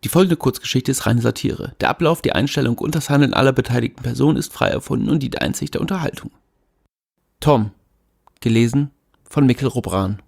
Die folgende Kurzgeschichte ist reine Satire. Der Ablauf, die Einstellung und das Handeln aller beteiligten Personen ist frei erfunden und dient einzig der Unterhaltung. Tom. Gelesen von Mikkel Robran.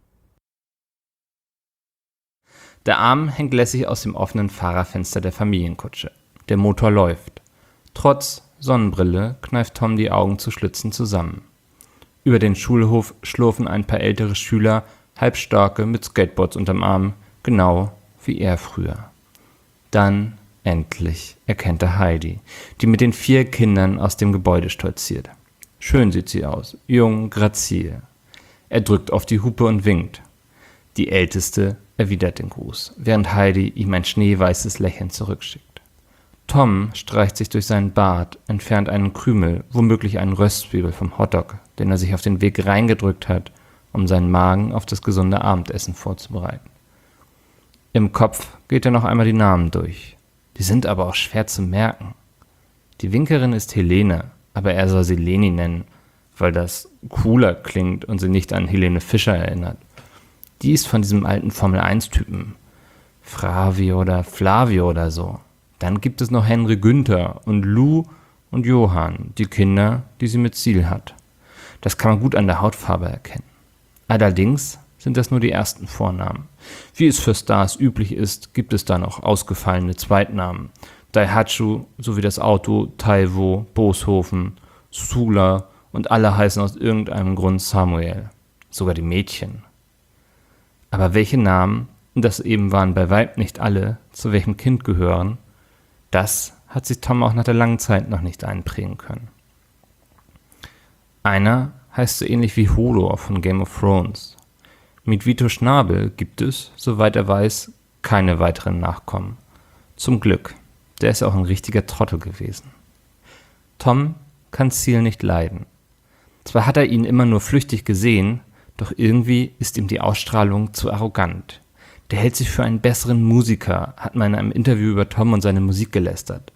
Der Arm hängt lässig aus dem offenen Fahrerfenster der Familienkutsche. Der Motor läuft. Trotz Sonnenbrille kneift Tom die Augen zu Schlitzen zusammen. Über den Schulhof schlurfen ein paar ältere Schüler, Halbstarke mit Skateboards unterm Arm, genau wie er früher. Dann, endlich, erkennt er Heidi, die mit den 4 Kindern aus dem Gebäude stolziert. Schön sieht sie aus, jung, grazil. Er drückt auf die Hupe und winkt. Die Älteste erwidert den Gruß, während Heidi ihm ein schneeweißes Lächeln zurückschickt. Tom streicht sich durch seinen Bart, entfernt einen Krümel, womöglich einen Röstzwiebel vom Hotdog, den er sich auf den Weg reingedrückt hat, um seinen Magen auf das gesunde Abendessen vorzubereiten. Im Kopf geht er noch einmal die Namen durch. Die sind aber auch schwer zu merken. Die Winkerin ist Helene, aber er soll sie Leni nennen, weil das cooler klingt und sie nicht an Helene Fischer erinnert. Die ist von diesem alten Formel-1-Typen. Flavio oder Flavio oder so. Dann gibt es noch Henry Günther und Lou und Johann, die Kinder, die sie mit Ziel hat. Das kann man gut an der Hautfarbe erkennen. Allerdings sind das nur die ersten Vornamen. Wie es für Stars üblich ist, gibt es da noch ausgefallene Zweitnamen. Daihatsu sowie das Auto, Taiwo, Boshofen, Sula und alle heißen aus irgendeinem Grund Samuel. Sogar die Mädchen. Aber welche Namen, und das eben waren bei Weib nicht alle, zu welchem Kind gehören, das hat sich Tom auch nach der langen Zeit noch nicht einprägen können. Einer heißt so ähnlich wie Hodor von Game of Thrones. Mit Vito Schnabel gibt es, soweit er weiß, keine weiteren Nachkommen. Zum Glück, der ist auch ein richtiger Trottel gewesen. Tom kann Seal nicht leiden. Zwar hat er ihn immer nur flüchtig gesehen, doch irgendwie ist ihm die Ausstrahlung zu arrogant. Der hält sich für einen besseren Musiker, hat man in einem Interview über Tom und seine Musik gelästert.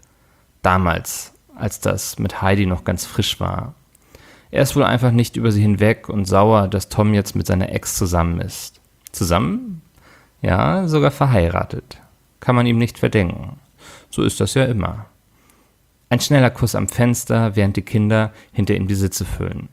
Damals, als das mit Heidi noch ganz frisch war. Er ist wohl einfach nicht über sie hinweg und sauer, dass Tom jetzt mit seiner Ex zusammen ist. Zusammen? Ja, sogar verheiratet. Kann man ihm nicht verdenken. So ist das ja immer. Ein schneller Kuss am Fenster, während die Kinder hinter ihm die Sitze füllen.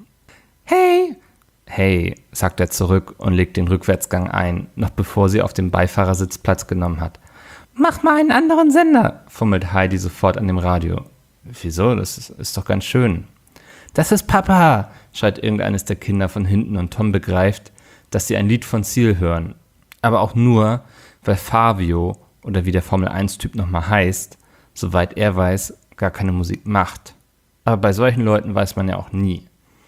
Hey! Hey, sagt er zurück und legt den Rückwärtsgang ein, noch bevor sie auf dem Beifahrersitz Platz genommen hat. Mach mal einen anderen Sender, fummelt Heidi sofort an dem Radio. Wieso? Das ist doch ganz schön. Das ist Papa, schreit irgendeines der Kinder von hinten und Tom begreift, dass sie ein Lied von Seal hören. Aber auch nur, weil Fabio, oder wie der Formel-1-Typ nochmal heißt, soweit er weiß, gar keine Musik macht. Aber bei solchen Leuten weiß man ja auch nie.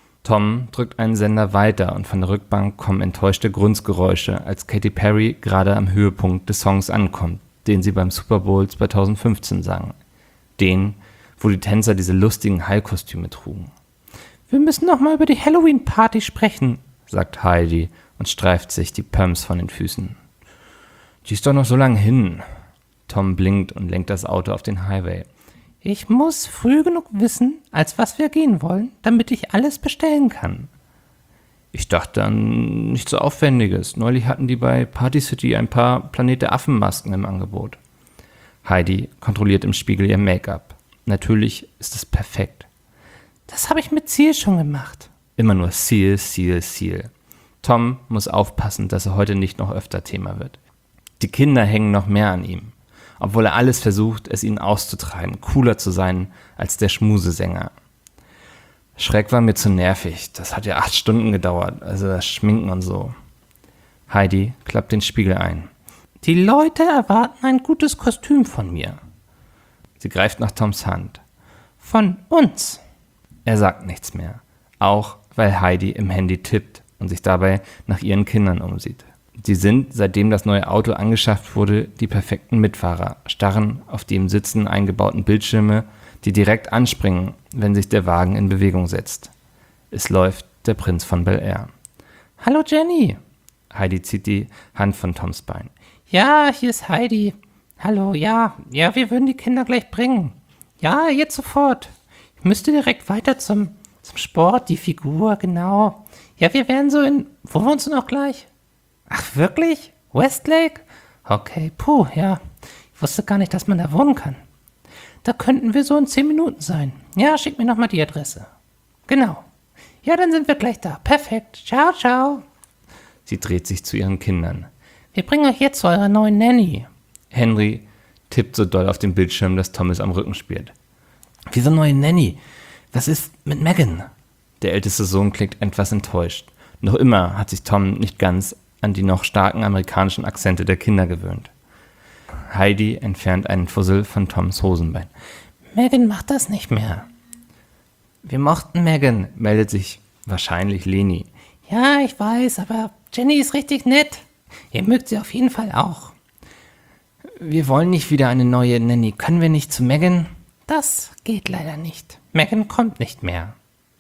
Tom drückt einen Sender weiter und von der Rückbank kommen enttäuschte Grunzgeräusche, als Katy Perry gerade am Höhepunkt des Songs ankommt, den sie beim Super Bowl 2015 sang. Den, wo die Tänzer diese lustigen Hallkostüme trugen. Wir müssen noch mal über die Halloween-Party sprechen, sagt Heidi und streift sich die Pumps von den Füßen. Die ist doch noch so lang hin. Tom blinkt und lenkt das Auto auf den Highway. Ich muss früh genug wissen, als was wir gehen wollen, damit ich alles bestellen kann. Ich dachte an nichts so Aufwendiges. Neulich hatten die bei Party City ein paar Planet der Affen-Masken im Angebot. Heidi kontrolliert im Spiegel ihr Make-up. Natürlich ist es perfekt. Das habe ich mit Seal schon gemacht. Immer nur Seal, Seal, Seal. Tom muss aufpassen, dass er heute nicht noch öfter Thema wird. Die Kinder hängen noch mehr an ihm. Obwohl er alles versucht, es ihnen auszutreiben, cooler zu sein als der Schmusesänger. Schreck war mir zu nervig, das hat ja 8 Stunden gedauert, also das Schminken und so. Heidi klappt den Spiegel ein. Die Leute erwarten ein gutes Kostüm von mir. Sie greift nach Toms Hand. Von uns. Er sagt nichts mehr, auch weil Heidi im Handy tippt und sich dabei nach ihren Kindern umsieht. Sie sind, seitdem das neue Auto angeschafft wurde, die perfekten Mitfahrer, starren auf die im Sitzen eingebauten Bildschirme, die direkt anspringen, wenn sich der Wagen in Bewegung setzt. Es läuft der Prinz von Bel-Air. Hallo Jenny! Heidi zieht die Hand von Toms Bein. Ja, hier ist Heidi. Hallo, ja, wir würden die Kinder gleich bringen. Ja, jetzt sofort. Ich müsste direkt weiter zum Sport, die Figur, genau. Ja, wir wären so in, wo wohnst du noch gleich? Ach, wirklich? Westlake? Okay, ja. Ich Wusste gar nicht, dass man da wohnen kann. Da könnten wir so in 10 Minuten sein. Ja, schick mir nochmal die Adresse. Genau. Ja, dann sind wir gleich da. Perfekt. Ciao, ciao. Sie dreht sich zu ihren Kindern. Wir bringen euch jetzt zu eurer neuen Nanny. Henry tippt so doll auf den Bildschirm, dass Tom es am Rücken spielt. Wieso neue Nanny? Was ist mit Megan? Der älteste Sohn klingt etwas enttäuscht. Noch immer hat sich Tom nicht ganz an die noch starken amerikanischen Akzente der Kinder gewöhnt. Heidi entfernt einen Fussel von Toms Hosenbein. Megan macht das nicht mehr. Wir mochten Megan, meldet sich wahrscheinlich Leni. Ja, ich weiß, aber Jenny ist richtig nett. Ihr mögt sie auf jeden Fall auch. Wir wollen nicht wieder eine neue Nanny. Können wir nicht zu Megan? Das geht leider nicht. Megan kommt nicht mehr.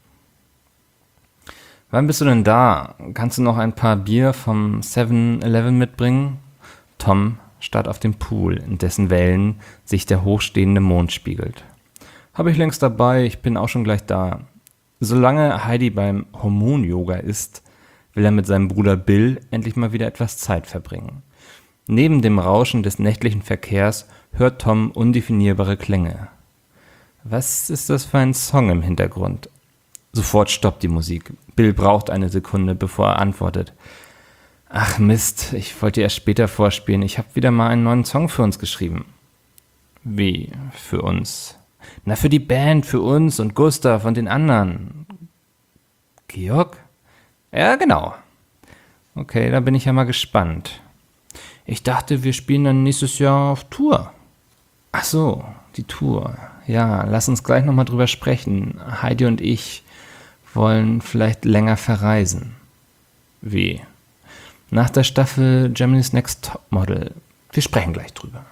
Wann bist du denn da? Kannst du noch ein paar Bier vom 7-Eleven mitbringen? Tom starrt auf den Pool, in dessen Wellen sich der hochstehende Mond spiegelt. Habe ich längst dabei, ich bin auch schon gleich da. Solange Heidi beim Hormon-Yoga ist, will er mit seinem Bruder Bill endlich mal wieder etwas Zeit verbringen. Neben dem Rauschen des nächtlichen Verkehrs hört Tom undefinierbare Klänge. Was ist das für ein Song im Hintergrund? Sofort stoppt die Musik. Bill braucht eine Sekunde, bevor er antwortet. Ach Mist, ich wollte erst später vorspielen. Ich habe wieder mal einen neuen Song für uns geschrieben. Wie, für uns? Na, für die Band, für uns und Gustav und den anderen. Georg? Ja, genau. Okay, da bin ich ja mal gespannt. Ich dachte, wir spielen dann nächstes Jahr auf Tour. Ach so, die Tour. Ja, lass uns gleich nochmal drüber sprechen. Heidi und ich wollen vielleicht länger verreisen. Wie? Nach der Staffel Germany's Next Topmodel. Wir sprechen gleich drüber.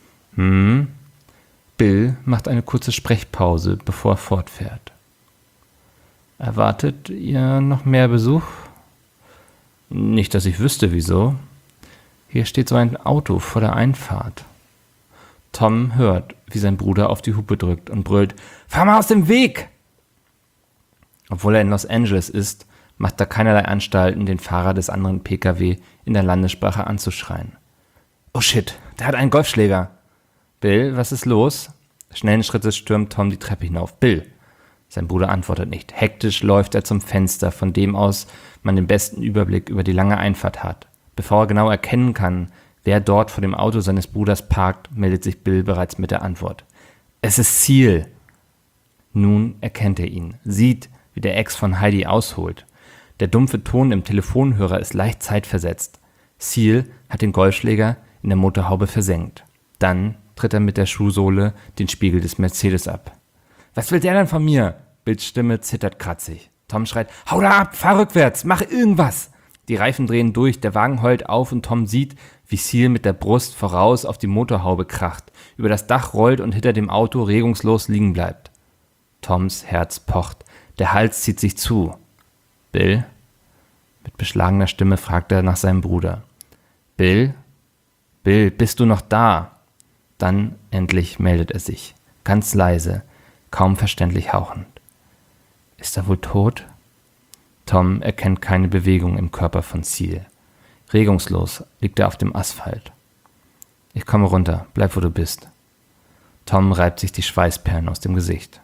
Bill macht eine kurze Sprechpause, bevor er fortfährt. Erwartet ihr noch mehr Besuch? Nicht, dass ich wüsste, wieso. Hier steht so ein Auto vor der Einfahrt. Tom hört, wie sein Bruder auf die Hupe drückt und brüllt, fahr mal aus dem Weg! Obwohl er in Los Angeles ist, macht er keinerlei Anstalten, den Fahrer des anderen PKW in der Landessprache anzuschreien. Oh shit, der hat einen Golfschläger. Bill, was ist los? Schnellen Schrittes stürmt Tom die Treppe hinauf. Bill. Sein Bruder antwortet nicht. Hektisch läuft er zum Fenster, von dem aus man den besten Überblick über die lange Einfahrt hat. Bevor er genau erkennen kann, wer dort vor dem Auto seines Bruders parkt, meldet sich Bill bereits mit der Antwort. Es ist Seal. Nun erkennt er ihn, sieht, wie der Ex von Heidi ausholt. Der dumpfe Ton im Telefonhörer ist leicht zeitversetzt. Seal hat den Golfschläger in der Motorhaube versenkt. Dann tritt er mit der Schuhsohle den Spiegel des Mercedes ab. Was will der denn von mir? Bills Stimme zittert kratzig. Tom schreit, hau da ab, fahr rückwärts, mach irgendwas. Die Reifen drehen durch, der Wagen heult auf und Tom sieht, wie Seal mit der Brust voraus auf die Motorhaube kracht, über das Dach rollt und hinter dem Auto regungslos liegen bleibt. Toms Herz pocht, der Hals zieht sich zu. Bill? Mit beschlagener Stimme fragt er nach seinem Bruder. Bill? Bill, bist du noch da? Dann endlich meldet er sich, ganz leise, kaum verständlich hauchend. Ist er wohl tot? Tom erkennt keine Bewegung im Körper von Seal. Regungslos liegt er auf dem Asphalt. Ich komme runter, bleib wo du bist. Tom reibt sich die Schweißperlen aus dem Gesicht.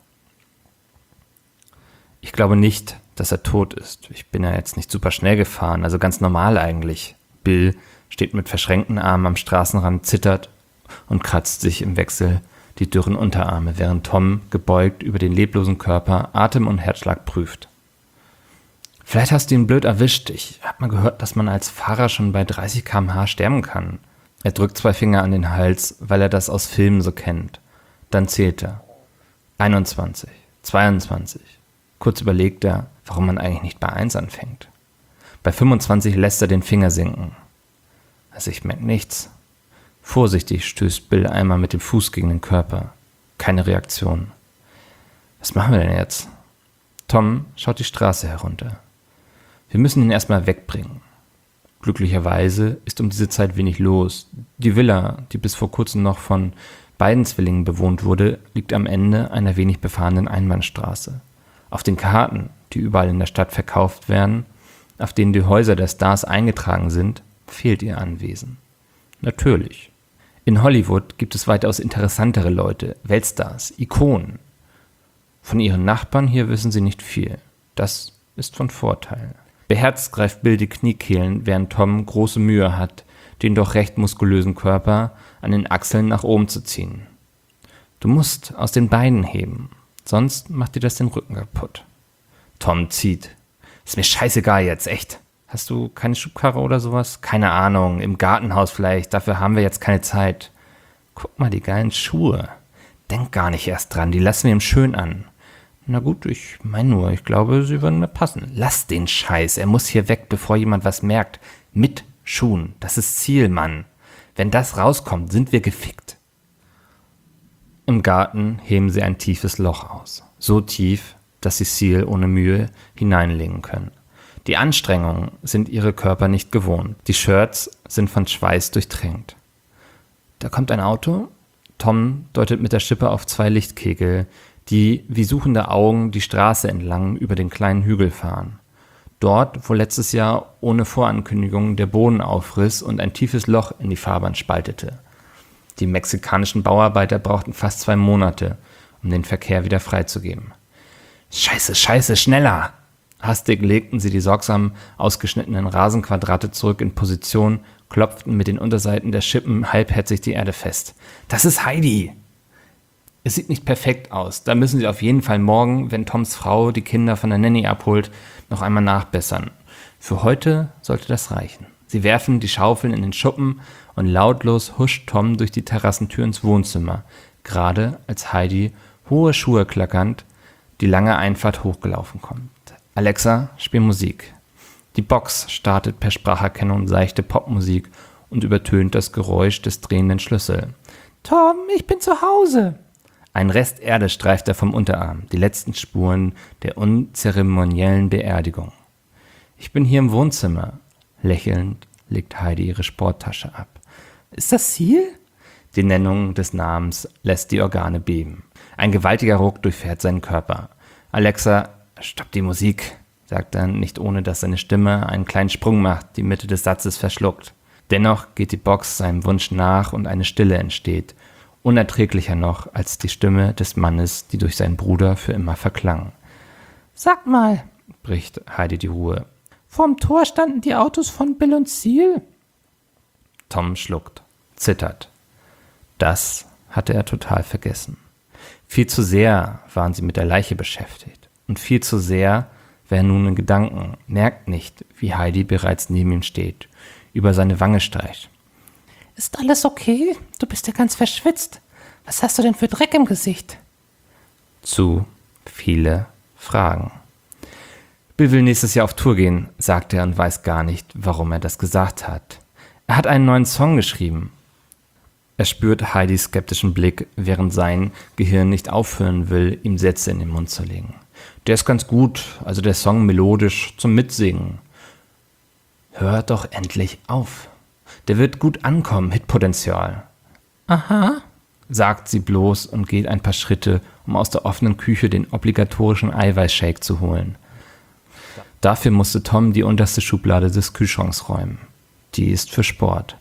Ich glaube nicht, dass er tot ist. Ich bin ja jetzt nicht super schnell gefahren, also ganz normal eigentlich. Bill steht mit verschränkten Armen am Straßenrand, zittert und kratzt sich im Wechsel die dürren Unterarme, während Tom gebeugt über den leblosen Körper Atem und Herzschlag prüft. Vielleicht hast du ihn blöd erwischt. Ich habe mal gehört, dass man als Fahrer schon bei 30 km/h sterben kann. Er drückt 2 Finger an den Hals, weil er das aus Filmen so kennt. Dann zählt er. 21, 22. Kurz überlegt er, warum man eigentlich nicht bei 1 anfängt. Bei 25 lässt er den Finger sinken. Also ich merke nichts. Vorsichtig stößt Bill einmal mit dem Fuß gegen den Körper. Keine Reaktion. Was machen wir denn jetzt? Tom schaut die Straße herunter. Wir müssen ihn erstmal wegbringen. Glücklicherweise ist um diese Zeit wenig los. Die Villa, die bis vor kurzem noch von beiden Zwillingen bewohnt wurde, liegt am Ende einer wenig befahrenen Einbahnstraße. Auf den Karten, die überall in der Stadt verkauft werden, auf denen die Häuser der Stars eingetragen sind, fehlt ihr Anwesen. Natürlich. In Hollywood gibt es weitaus interessantere Leute, Weltstars, Ikonen. Von ihren Nachbarn hier wissen sie nicht viel. Das ist von Vorteil. Beherzt greift Bill die Kniekehlen, während Tom große Mühe hat, den doch recht muskulösen Körper an den Achseln nach oben zu ziehen. Du musst aus den Beinen heben, sonst macht dir das den Rücken kaputt. Tom zieht. Ist mir scheißegal jetzt, echt. Hast du keine Schubkarre oder sowas? Keine Ahnung, im Gartenhaus vielleicht, dafür haben wir jetzt keine Zeit. Guck mal, die geilen Schuhe. Denk gar nicht erst dran, die lassen wir ihm schön an. Na gut, ich meine nur, ich glaube, sie würden mir passen. Lass den Scheiß, er muss hier weg, bevor jemand was merkt. Mit Schuhen, das ist Ziel, Mann. Wenn das rauskommt, sind wir gefickt. Im Garten heben sie ein tiefes Loch aus. So tief, dass sie Seal ohne Mühe hineinlegen können. Die Anstrengungen sind ihre Körper nicht gewohnt. Die Shirts sind von Schweiß durchtränkt. Da kommt ein Auto. Tom deutet mit der Schippe auf 2 Lichtkegel, die wie suchende Augen die Straße entlang über den kleinen Hügel fahren. Dort, wo letztes Jahr ohne Vorankündigung der Boden aufriss und ein tiefes Loch in die Fahrbahn spaltete. Die mexikanischen Bauarbeiter brauchten fast 2 Monate, um den Verkehr wieder freizugeben. Scheiße, scheiße, schneller! Hastig legten sie die sorgsam ausgeschnittenen Rasenquadrate zurück in Position, klopften mit den Unterseiten der Schippen halbherzig die Erde fest. Das ist Heidi! Es sieht nicht perfekt aus. Da müssen sie auf jeden Fall morgen, wenn Toms Frau die Kinder von der Nanny abholt, noch einmal nachbessern. Für heute sollte das reichen. Sie werfen die Schaufeln in den Schuppen und lautlos huscht Tom durch die Terrassentür ins Wohnzimmer, gerade als Heidi, hohe Schuhe klackernd, die lange Einfahrt hochgelaufen kommt. Alexa, spiel Musik. Die Box startet per Spracherkennung seichte Popmusik und übertönt das Geräusch des drehenden Schlüssels. Tom, ich bin zu Hause. Ein Rest Erde streift er vom Unterarm, die letzten Spuren der unzeremoniellen Beerdigung. Ich bin hier im Wohnzimmer. Lächelnd legt Heidi ihre Sporttasche ab. Ist das Ziel? Die Nennung des Namens lässt die Organe beben. Ein gewaltiger Ruck durchfährt seinen Körper. Alexa, stopp die Musik, sagt er, nicht ohne dass seine Stimme einen kleinen Sprung macht, die Mitte des Satzes verschluckt. Dennoch geht die Box seinem Wunsch nach und eine Stille entsteht, unerträglicher noch als die Stimme des Mannes, die durch seinen Bruder für immer verklang. Sag mal, bricht Heidi die Ruhe. Vorm Tor standen die Autos von Bill und Seal? Tom schluckt, zittert. Das hatte er total vergessen. Viel zu sehr waren sie mit der Leiche beschäftigt. Und viel zu sehr war er nun in Gedanken, merkt nicht, wie Heidi bereits neben ihm steht, über seine Wange streicht. Ist alles okay? Du bist ja ganz verschwitzt. Was hast du denn für Dreck im Gesicht? Zu viele Fragen. Bill will nächstes Jahr auf Tour gehen, sagt er und weiß gar nicht, warum er das gesagt hat. Er hat einen neuen Song geschrieben. Er spürt Heidis skeptischen Blick, während sein Gehirn nicht aufhören will, ihm Sätze in den Mund zu legen. Der ist ganz gut, also der Song melodisch zum Mitsingen. Hör doch endlich auf. Der wird gut ankommen, Hitpotenzial. Aha, sagt sie bloß und geht ein paar Schritte, um aus der offenen Küche den obligatorischen Eiweißshake zu holen. Dafür musste Tom die unterste Schublade des Kühlschranks räumen. Die ist für Sport.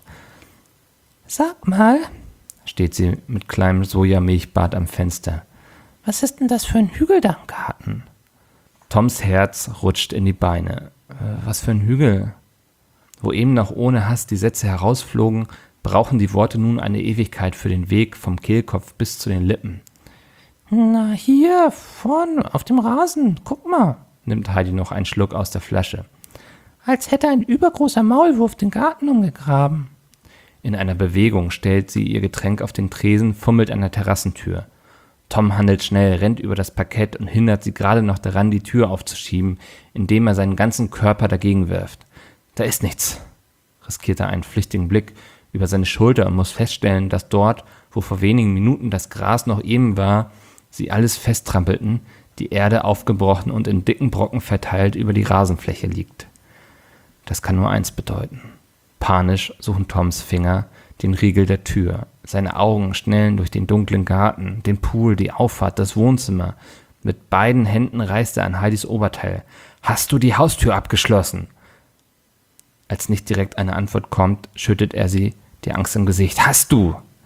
Sag mal, steht sie mit kleinem Sojamilchbad am Fenster. Was ist denn das für ein Hügel da im Garten? Toms Herz rutscht in die Beine. Was für ein Hügel? Wo eben noch ohne Hass die Sätze herausflogen, brauchen die Worte nun eine Ewigkeit für den Weg vom Kehlkopf bis zu den Lippen. Na, hier, vorne, auf dem Rasen, guck mal, nimmt Heidi noch einen Schluck aus der Flasche. Als hätte ein übergroßer Maulwurf den Garten umgegraben. In einer Bewegung stellt sie ihr Getränk auf den Tresen, fummelt an der Terrassentür. Tom handelt schnell, rennt über das Parkett und hindert sie gerade noch daran, die Tür aufzuschieben, indem er seinen ganzen Körper dagegen wirft. Da ist nichts, riskiert er einen flüchtigen Blick über seine Schulter und muss feststellen, dass dort, wo vor wenigen Minuten das Gras noch eben war, sie alles festtrampelten, die Erde aufgebrochen und in dicken Brocken verteilt über die Rasenfläche liegt. Das kann nur eins bedeuten. Panisch suchen Toms Finger den Riegel der Tür. Seine Augen schnellen durch den dunklen Garten, den Pool, die Auffahrt, das Wohnzimmer. Mit beiden Händen reißt er an Heidis Oberteil. »Hast du die Haustür abgeschlossen?« Als nicht direkt eine Antwort kommt, schüttet er sie, die Angst im Gesicht. »Hast du?«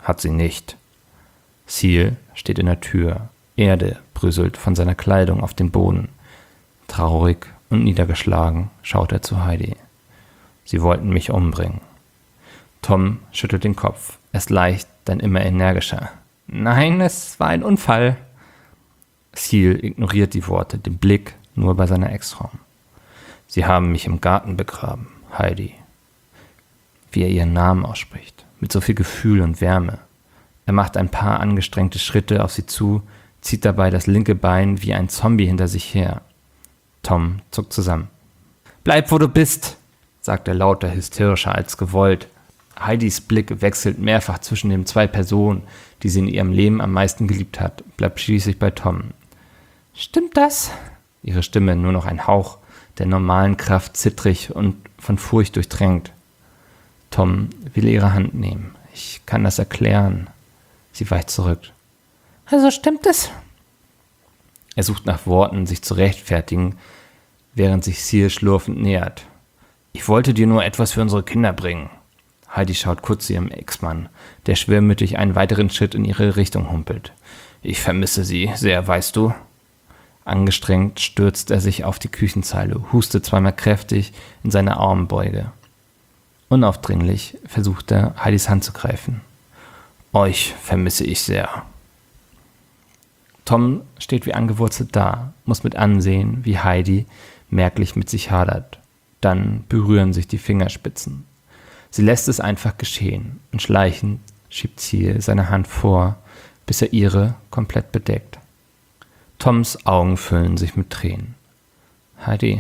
Hat sie nicht. Seal steht in der Tür. Erde bröselt von seiner Kleidung auf den Boden. Traurig und niedergeschlagen schaut er zu Heidi. Sie wollten mich umbringen. Tom schüttelt den Kopf. Erst leicht, dann immer energischer. Nein, es war ein Unfall. Seal ignoriert die Worte, den Blick nur bei seiner Ex-Frau. Sie haben mich im Garten begraben, Heidi. Wie er ihren Namen ausspricht, mit so viel Gefühl und Wärme. Er macht ein paar angestrengte Schritte auf sie zu, zieht dabei das linke Bein wie ein Zombie hinter sich her. Tom zuckt zusammen. Bleib, wo du bist, sagt er lauter, hysterischer als gewollt. Heidis Blick wechselt mehrfach zwischen den zwei Personen, die sie in ihrem Leben am meisten geliebt hat, bleibt schließlich bei Tom. Stimmt das? Ihre Stimme nur noch ein Hauch der normalen Kraft, zittrig und von Furcht durchdrängt. Tom will ihre Hand nehmen. Ich kann das erklären. Sie weicht zurück. Also stimmt es? Er sucht nach Worten, sich zu rechtfertigen, während sich Seal schlurfend nähert. Ich wollte dir nur etwas für unsere Kinder bringen. Heidi schaut kurz zu ihrem Ex-Mann, der schwermütig einen weiteren Schritt in ihre Richtung humpelt. Ich vermisse sie sehr, weißt du? Angestrengt stürzt er sich auf die Küchenzeile, hustet zweimal kräftig in seine Armbeuge. Unaufdringlich versucht er, Heidis Hand zu greifen. Euch vermisse ich sehr. Tom steht wie angewurzelt da, muss mit ansehen, wie Heidi merklich mit sich hadert. Dann berühren sich die Fingerspitzen. Sie lässt es einfach geschehen und schleichend schiebt Seal seine Hand vor, bis er ihre komplett bedeckt. Toms Augen füllen sich mit Tränen. Heidi.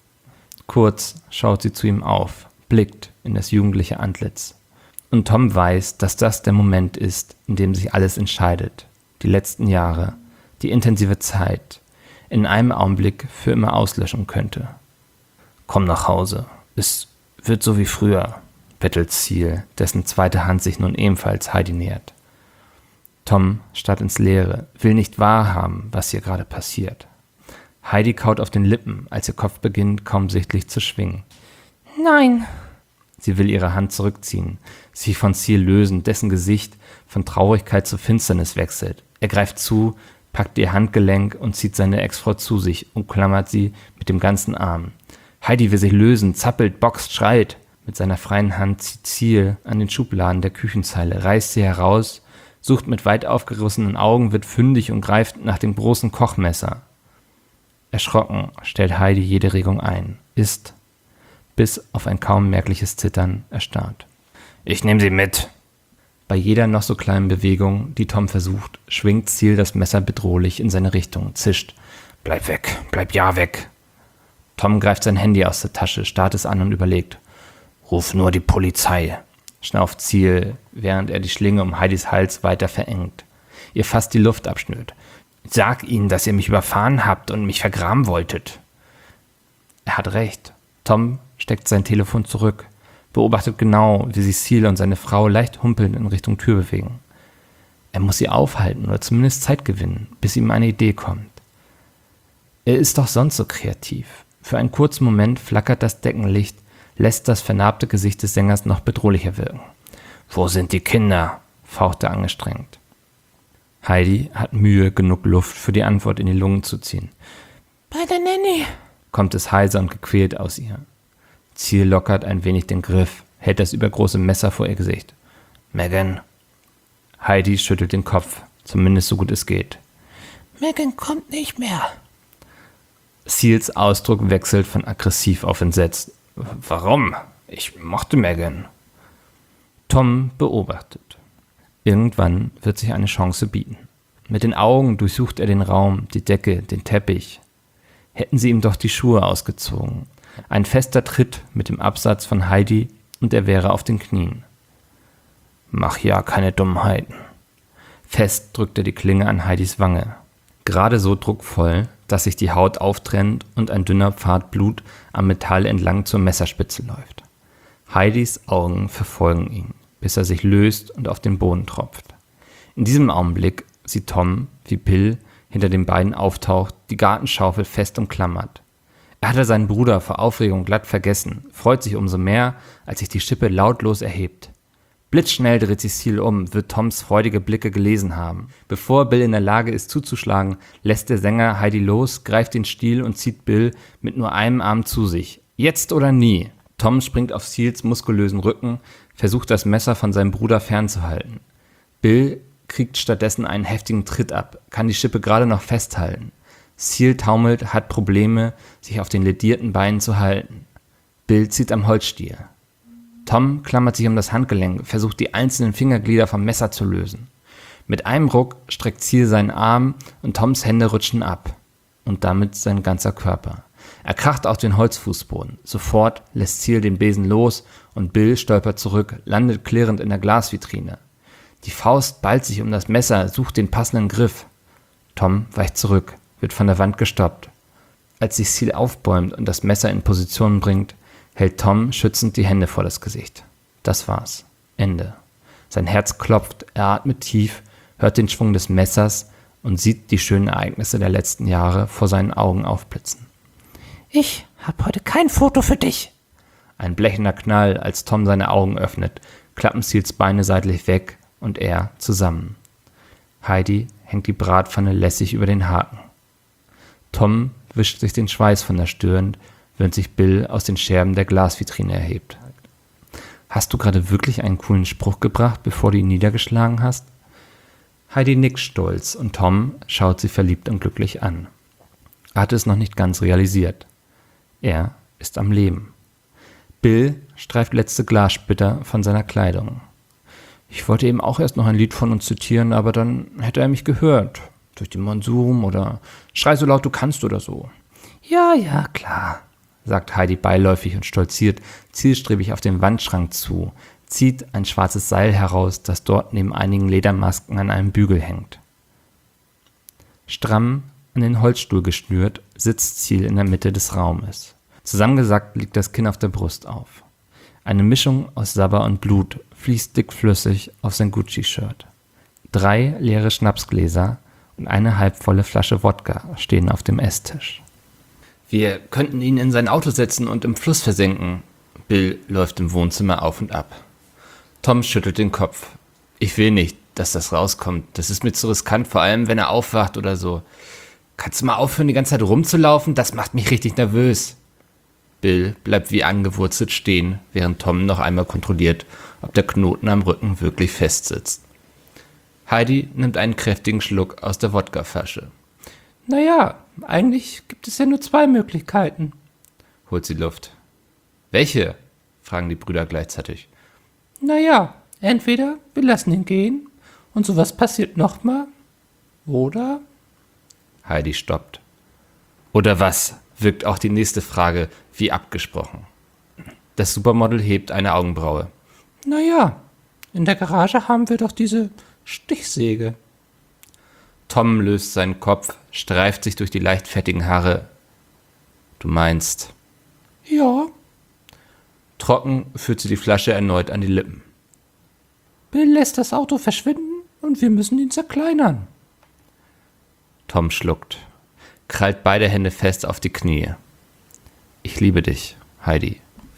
Kurz schaut sie zu ihm auf, blickt in das jugendliche Antlitz. Und Tom weiß, dass das der Moment ist, in dem sich alles entscheidet. Die letzten Jahre, die intensive Zeit, in einem Augenblick für immer auslöschen könnte. Komm nach Hause. Es wird so wie früher, bettelt Seal, dessen zweite Hand sich nun ebenfalls Heidi nähert. Tom starrt ins Leere, will nicht wahrhaben, was hier gerade passiert. Heidi kaut auf den Lippen, als ihr Kopf beginnt, kaum sichtlich zu schwingen. Nein! Sie will ihre Hand zurückziehen, sich von Seal lösen, dessen Gesicht von Traurigkeit zu Finsternis wechselt. Er greift zu, packt ihr Handgelenk und zieht seine Ex-Frau zu sich, umklammert sie mit dem ganzen Arm. Heidi will sich lösen, zappelt, boxt, schreit. Mit seiner freien Hand zieht Seal an den Schubladen der Küchenzeile, reißt sie heraus, sucht mit weit aufgerissenen Augen, wird fündig und greift nach dem großen Kochmesser. Erschrocken stellt Heidi jede Regung ein, ist, bis auf ein kaum merkliches Zittern, erstarrt. Ich nehme sie mit. Bei jeder noch so kleinen Bewegung, die Tom versucht, schwingt Seal das Messer bedrohlich in seine Richtung, zischt. Bleib weg, bleib ja weg. Tom greift sein Handy aus der Tasche, starrt es an und überlegt. Ruf nur die Polizei, schnauft Seal, während er die Schlinge um Heidis Hals weiter verengt, ihr fast die Luft abschnürt. Sag ihnen, dass ihr mich überfahren habt und mich vergraben wolltet. Er hat recht. Tom steckt sein Telefon zurück, beobachtet genau, wie sich Seal und seine Frau leicht humpelnd in Richtung Tür bewegen. Er muss sie aufhalten oder zumindest Zeit gewinnen, bis ihm eine Idee kommt. Er ist doch sonst so kreativ. Für einen kurzen Moment flackert das Deckenlicht, lässt das vernarbte Gesicht des Sängers noch bedrohlicher wirken. »Wo sind die Kinder?« faucht er angestrengt. Heidi hat Mühe, genug Luft für die Antwort in die Lungen zu ziehen. »Bei der Nanny«, kommt es heiser und gequält aus ihr. Seal lockert ein wenig den Griff, hält das übergroße Messer vor ihr Gesicht. »Megan?« Heidi schüttelt den Kopf, zumindest so gut es geht. »Megan kommt nicht mehr.« Seals Ausdruck wechselt von aggressiv auf entsetzt. »Warum? Ich mochte Megan.« Tom beobachtet. Irgendwann wird sich eine Chance bieten. Mit den Augen durchsucht er den Raum, die Decke, den Teppich. Hätten sie ihm doch die Schuhe ausgezogen. Ein fester Tritt mit dem Absatz von Heidi und er wäre auf den Knien. »Mach ja keine Dummheiten.« Fest drückt er die Klinge an Heidis Wange. Gerade so druckvoll, dass sich die Haut auftrennt und ein dünner Pfad Blut am Metall entlang zur Messerspitze läuft. Heidis Augen verfolgen ihn, bis er sich löst und auf den Boden tropft. In diesem Augenblick sieht Tom, wie Bill hinter den beiden auftaucht, die Gartenschaufel fest umklammert. Er hatte seinen Bruder vor Aufregung glatt vergessen, freut sich umso mehr, als sich die Schippe lautlos erhebt. Blitzschnell dreht sich Seal um, wird Toms freudige Blicke gelesen haben. Bevor Bill in der Lage ist zuzuschlagen, lässt der Sänger Heidi los, greift den Stiel und zieht Bill mit nur einem Arm zu sich. Jetzt oder nie. Tom springt auf Seals muskulösen Rücken, versucht das Messer von seinem Bruder fernzuhalten. Bill kriegt stattdessen einen heftigen Tritt ab, kann die Schippe gerade noch festhalten. Seal taumelt, hat Probleme, sich auf den ledierten Beinen zu halten. Bill zieht am Holzstiel. Tom klammert sich um das Handgelenk, versucht die einzelnen Fingerglieder vom Messer zu lösen. Mit einem Ruck streckt Seal seinen Arm und Toms Hände rutschen ab. Und damit sein ganzer Körper. Er kracht auf den Holzfußboden. Sofort lässt Seal den Besen los und Bill stolpert zurück, landet klirrend in der Glasvitrine. Die Faust ballt sich um das Messer, sucht den passenden Griff. Tom weicht zurück, wird von der Wand gestoppt. Als sich Seal aufbäumt und das Messer in Position bringt, hält Tom schützend die Hände vor das Gesicht. Das war's. Ende. Sein Herz klopft, er atmet tief, hört den Schwung des Messers und sieht die schönen Ereignisse der letzten Jahre vor seinen Augen aufblitzen. Ich habe heute kein Foto für dich. Ein blechender Knall, als Tom seine Augen öffnet, klappen Seals Beine seitlich weg und er zusammen. Heidi hängt die Bratpfanne lässig über den Haken. Tom wischt sich den Schweiß von der Stirn, während sich Bill aus den Scherben der Glasvitrine erhebt. Hast du gerade wirklich einen coolen Spruch gebracht, bevor du ihn niedergeschlagen hast? Heidi nickt stolz und Tom schaut sie verliebt und glücklich an. Er hat es noch nicht ganz realisiert. Er ist am Leben. Bill streift letzte Glassplitter von seiner Kleidung. Ich wollte eben auch erst noch ein Lied von uns zitieren, aber dann hätte er mich gehört. Durch den Monsum oder Schrei so laut du kannst oder so. Ja, klar, sagt Heidi beiläufig und stolziert zielstrebig auf den Wandschrank zu, zieht ein schwarzes Seil heraus, das dort neben einigen Ledermasken an einem Bügel hängt. Stramm an den Holzstuhl geschnürt, sitzt Seal in der Mitte des Raumes. Zusammengesackt liegt das Kinn auf der Brust auf. Eine Mischung aus Sabber und Blut fließt dickflüssig auf sein Gucci-Shirt. 3 leere Schnapsgläser und eine halbvolle Flasche Wodka stehen auf dem Esstisch. Wir könnten ihn in sein Auto setzen und im Fluss versenken. Bill läuft im Wohnzimmer auf und ab. Tom schüttelt den Kopf. Ich will nicht, dass das rauskommt. Das ist mir zu riskant, vor allem wenn er aufwacht oder so. Kannst du mal aufhören, die ganze Zeit rumzulaufen? Das macht mich richtig nervös. Bill bleibt wie angewurzelt stehen, während Tom noch einmal kontrolliert, ob der Knoten am Rücken wirklich fest sitzt. Heidi nimmt einen kräftigen Schluck aus der Wodkaflasche. Naja, eigentlich gibt es ja nur 2 Möglichkeiten. Holt sie Luft. Welche? Fragen die Brüder gleichzeitig. Naja, entweder wir lassen ihn gehen und sowas passiert nochmal, oder? Heidi stoppt. Oder was? Wirkt auch die nächste Frage wie abgesprochen. Das Supermodel hebt eine Augenbraue. Naja, in der Garage haben wir doch diese Stichsäge. Tom löst seinen Kopf, streift sich durch die leicht fettigen Haare. Du meinst? Ja. Trocken führt sie die Flasche erneut an die Lippen. Bill lässt das Auto verschwinden und wir müssen ihn zerkleinern. Tom schluckt, krallt beide Hände fest auf die Knie. Ich liebe dich, Heidi.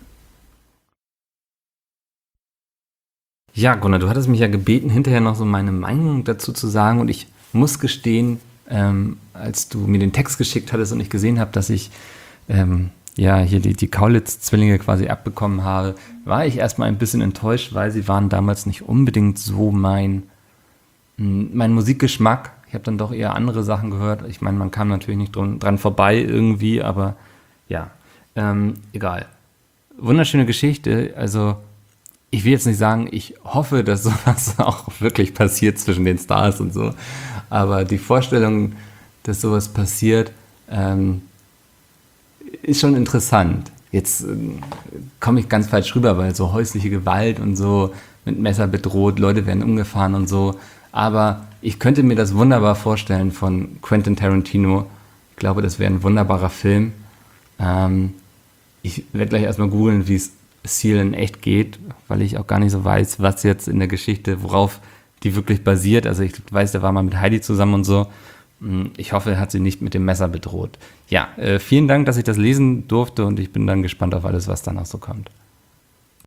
Ja, Gunnar, du hattest mich ja gebeten, hinterher noch so meine Meinung dazu zu sagen und ich muss gestehen, als du mir den Text geschickt hattest und ich gesehen habe, dass ich hier die Kaulitz-Zwillinge quasi abbekommen habe, war ich erstmal ein bisschen enttäuscht, weil sie waren damals nicht unbedingt so mein Musikgeschmack. Ich habe dann doch eher andere Sachen gehört. Ich meine, man kam natürlich nicht dran vorbei irgendwie, aber ja, egal. Wunderschöne Geschichte, also ich will jetzt nicht sagen, ich hoffe, dass sowas auch wirklich passiert zwischen den Stars und so, aber die Vorstellung, dass sowas passiert, ist schon interessant. Jetzt komme ich ganz falsch rüber, weil so häusliche Gewalt und so mit Messer bedroht, Leute werden umgefahren und so, aber ich könnte mir das wunderbar vorstellen von Quentin Tarantino. Ich glaube, das wäre ein wunderbarer Film. Ich werde gleich erstmal googeln, wie es Seal in echt geht, weil ich auch gar nicht so weiß, was jetzt in der Geschichte, worauf die wirklich basiert. Also ich weiß, der war mal mit Heidi zusammen und so. Ich hoffe, er hat sie nicht mit dem Messer bedroht. Ja, vielen Dank, dass ich das lesen durfte und ich bin dann gespannt auf alles, was danach so kommt.